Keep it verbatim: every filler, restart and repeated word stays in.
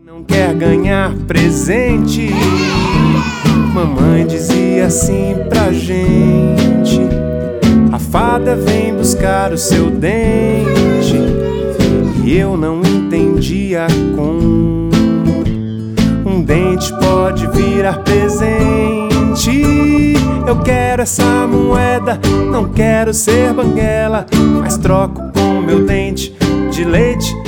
Não quer ganhar presente. Mamãe dizia assim pra gente: a fada vem buscar o seu dente. E eu não entendia como um dente pode virar presente. Eu quero essa moeda, não quero ser banguela, mas troco com meu dente de leite